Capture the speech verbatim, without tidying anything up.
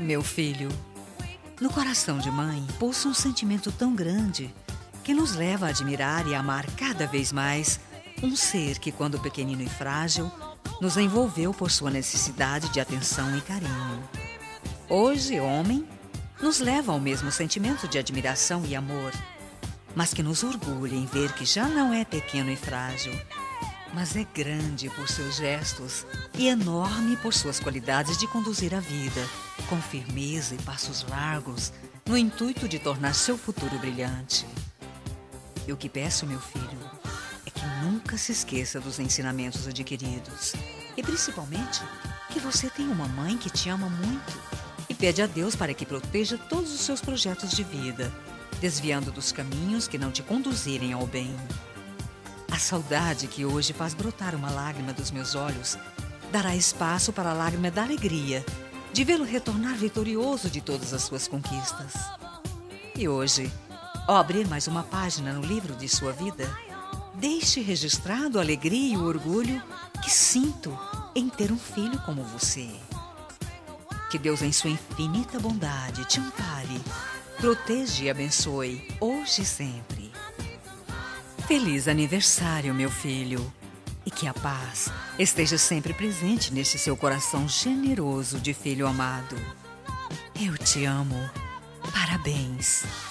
Meu filho, no coração de mãe pulsa um sentimento tão grande que nos leva a admirar e amar cada vez mais um ser que, quando pequenino e frágil, nos envolveu por sua necessidade de atenção e carinho. Hoje, homem, nos leva ao mesmo sentimento de admiração e amor, mas que nos orgulha em ver que já não é pequeno e frágil, mas é grande por seus gestos e enorme por suas qualidades de conduzir a vida com firmeza e passos largos, no intuito de tornar seu futuro brilhante. E o que peço, meu filho, é que nunca se esqueça dos ensinamentos adquiridos e, principalmente, que você tem uma mãe que te ama muito e pede a Deus para que proteja todos os seus projetos de vida, desviando dos caminhos que não te conduzirem ao bem. A saudade que hoje faz brotar uma lágrima dos meus olhos dará espaço para a lágrima da alegria de vê-lo retornar vitorioso de todas as suas conquistas. E hoje, ao abrir mais uma página no livro de sua vida, deixe registrado a alegria e o orgulho que sinto em ter um filho como você. Que Deus, em sua infinita bondade, te ampare, proteja e abençoe, hoje e sempre. Feliz aniversário, meu filho, e que a paz esteja sempre presente neste seu coração generoso de filho amado. Eu te amo. Parabéns.